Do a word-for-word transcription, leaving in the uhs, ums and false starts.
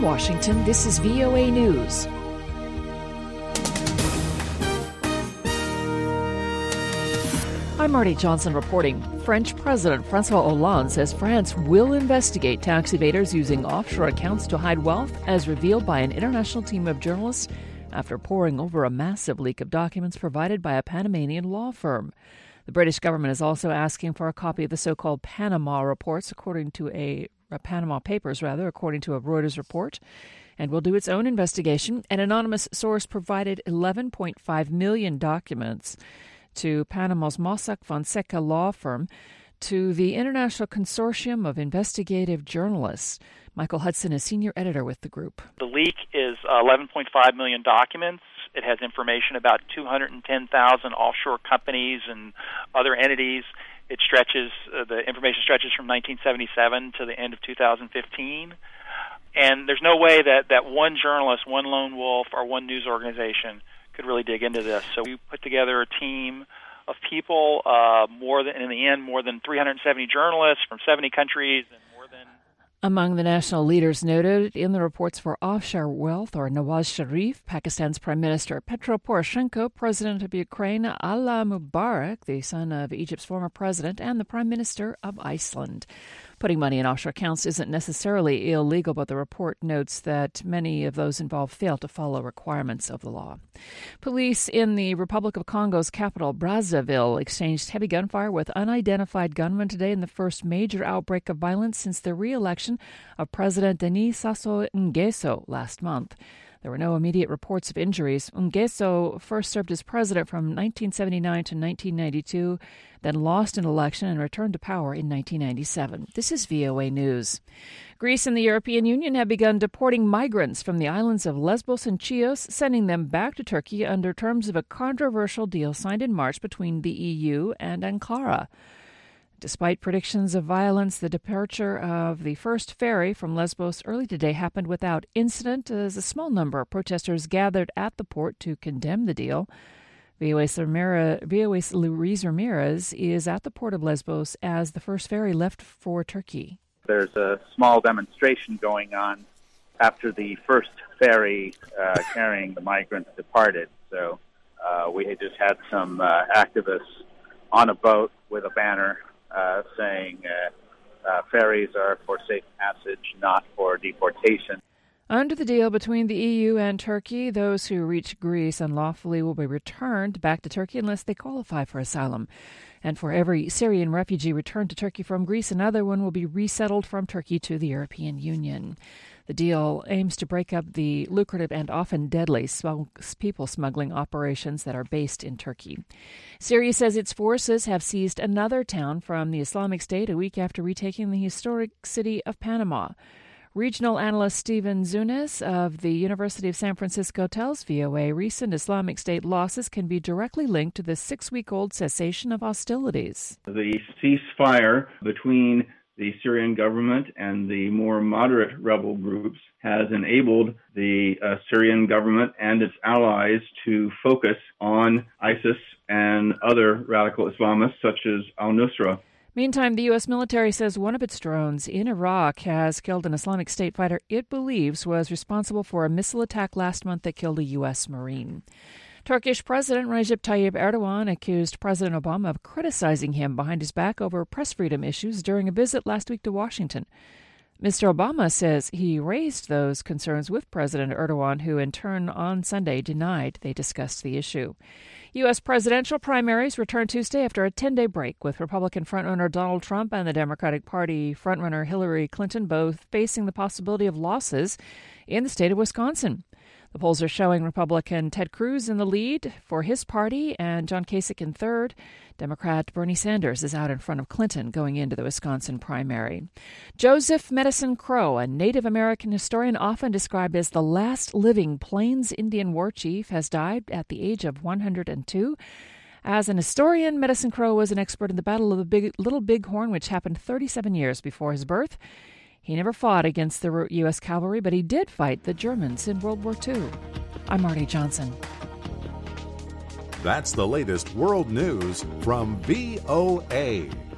From Washington, this is V O A News. I'm Marty Johnson reporting. French President François Hollande says France will investigate tax evaders using offshore accounts to hide wealth, as revealed by an international team of journalists after poring over a massive leak of documents provided by a Panamanian law firm. The British government is also asking for a copy of the so-called Panama reports, according to a, a Panama Papers, rather, according to a Reuters report, and will do its own investigation. An anonymous source provided eleven point five million documents to Panama's Mossack Fonseca law firm, to the International Consortium of Investigative Journalists. Michael Hudson is senior editor with the group. The leak is eleven point five million documents. It has information about two hundred ten thousand offshore companies and other entities. It stretches, uh, the information stretches from nineteen seventy-seven to the end of two thousand fifteen. And there's no way that, that one journalist, one lone wolf, or one news organization could really dig into this. So we put together a team of people, uh, more than, in the end, more than three hundred seventy journalists from seventy countries and more than... Among the national leaders noted in the reports for offshore wealth are Nawaz Sharif, Pakistan's Prime Minister, Petro Poroshenko, President of Ukraine, Allah Mubarak, the son of Egypt's former president, and the Prime Minister of Iceland. Putting money in offshore accounts isn't necessarily illegal, but the report notes that many of those involved fail to follow requirements of the law. Police in the Republic of Congo's capital, Brazzaville, exchanged heavy gunfire with unidentified gunmen today in the first major outbreak of violence since the re-election of President Denis Sassou Nguesso last month. There were no immediate reports of injuries. Nguesso first served as president from nineteen seventy-nine to nineteen ninety-two, then lost an election and returned to power in nineteen ninety-seven. This is V O A News. Greece and the European Union have begun deporting migrants from the islands of Lesbos and Chios, sending them back to Turkey under terms of a controversial deal signed in March between the E U and Ankara. Despite predictions of violence, the departure of the first ferry from Lesbos early today happened without incident, as a small number of protesters gathered at the port to condemn the deal. V O A's Luis Ramirez is at the port of Lesbos as the first ferry left for Turkey. There's a small demonstration going on after the first ferry uh, carrying the migrants departed. So uh, we had just had some uh, activists on a boat with a banner Uh, saying uh, uh, ferries are for safe passage, not for deportation. Under the deal between the E U and Turkey, those who reach Greece unlawfully will be returned back to Turkey unless they qualify for asylum. And for every Syrian refugee returned to Turkey from Greece, another one will be resettled from Turkey to the European Union. The deal aims to break up the lucrative and often deadly people smuggling operations that are based in Turkey. Syria says its forces have seized another town from the Islamic State a week after retaking the historic city of Panama. Regional analyst Stephen Zunes of the University of San Francisco tells V O A recent Islamic State losses can be directly linked to the six-week-old cessation of hostilities. The ceasefire between the Syrian government and the more moderate rebel groups has enabled the uh, Syrian government and its allies to focus on ISIS and other radical Islamists such as al-Nusra. Meantime, the U S military says one of its drones in Iraq has killed an Islamic State fighter it believes was responsible for a missile attack last month that killed a U S Marine. Turkish President Recep Tayyip Erdogan accused President Obama of criticizing him behind his back over press freedom issues during a visit last week to Washington. Mister Obama says he raised those concerns with President Erdogan, who in turn on Sunday denied they discussed the issue. U S presidential primaries return Tuesday after a ten-day break, with Republican frontrunner Donald Trump and the Democratic Party frontrunner Hillary Clinton both facing the possibility of losses in the state of Wisconsin. The polls are showing Republican Ted Cruz in the lead for his party and John Kasich in third. Democrat Bernie Sanders is out in front of Clinton going into the Wisconsin primary. Joseph Medicine Crow, a Native American historian often described as the last living Plains Indian war chief, has died at the age of one hundred two. As an historian, Medicine Crow was an expert in the Battle of the Big, Little Bighorn, which happened thirty-seven years before his birth. He never fought against the U S cavalry, but he did fight the Germans in World War Two. I'm Marty Johnson. That's the latest world news from V O A.